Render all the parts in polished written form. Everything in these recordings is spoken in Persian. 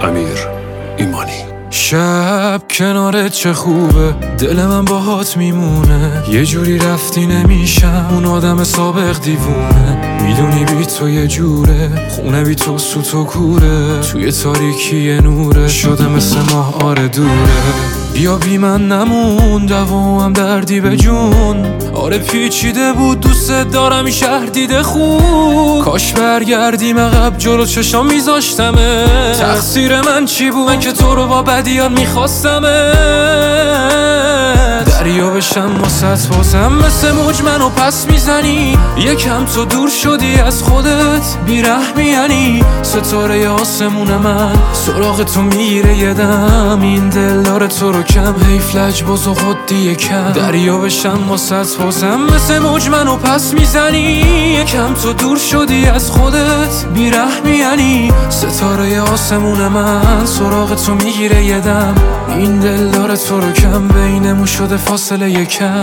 امیر ایمانی. شب کنارت چه خوبه، دل من باهات میمونه. یه جوری رفتی نمیشم اون آدم سابق دیوونه. میدونی بی تو یه جوره، خونه بی تو سوت و کوره. توی تاریکی یه نوره، شده مثل ماه آره دوره. بیا بی من نمون، دوام دردی به جون. آره پیچیده بود دوست دارم این شهر دیده خوب. کاش برگردیم عقب جلو چشام میذاشتمه. تقصیر من چی بود؟ من که تو رو با بدیان میخواستمه. دریا بشم واسه بازم مثل موج منو پس میزنی. یکم تو دور شدی از خودت بیرحمی، یعنی ستاره آسمون من سراغ تو میره یه دم. این دل داره تو رو کم، حیف لجباز و خودی کم. دریا بشم واسه بازم مثل موج منو پس میزنی. یکم تو دور شدی از خودت بیرحمی، یعنی ستاره آسمون من سراغ تو میگیره یه دم. این دل داره تو رو کم، بینمون شده فاصله یکم.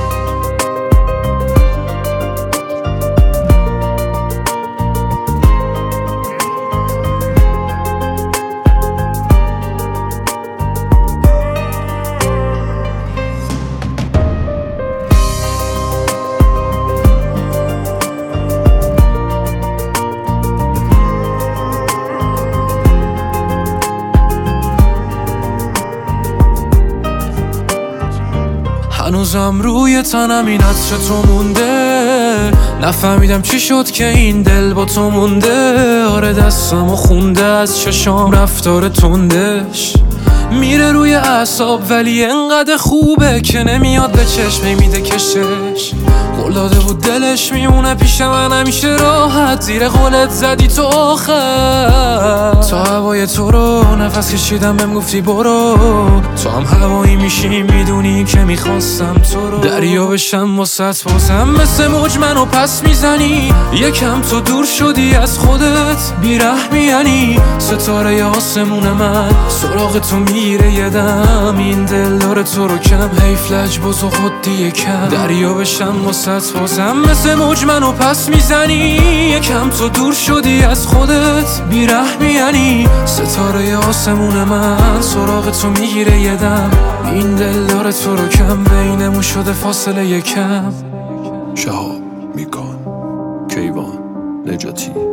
هنوزم روی تنم این عطر تو مونده. نفهمیدم چی شد که این دل با تو مونده. آره دستمو خونده از چشام رفتار تندش. میره روی اعصاب ولی انقدر خوبه که نمیاد به چشم میده کشش. قول داده بود دلش میمونه پیش من همیشه راحت. زیر قولت زدی تو آخر. تا هوای تو رو نفس کشیدم بهم گفتی برو. تو هم هوایی میشی میدونی که میخواستم تو رو. دریا بشم واسه بازم مثل موج منو پس میزنی. یکم تو دور شدی از خودت بیرحمی، یعنی ستاره آسمون من سراغ تو میره یه دم. این دل داره تو رو کم، حیف لجباز و خودی کم. دریا بشم واسه بازم مثل موج منو پس میزنی. یکم تو دور شدی از خودت بیرحمی، یعنی ستاره آسمون من سراغ تو میگیره یه دم. این دل داره تو رو کم، بینمون شده فاصله یکم. شهاب میکان، کیوان نجاتی.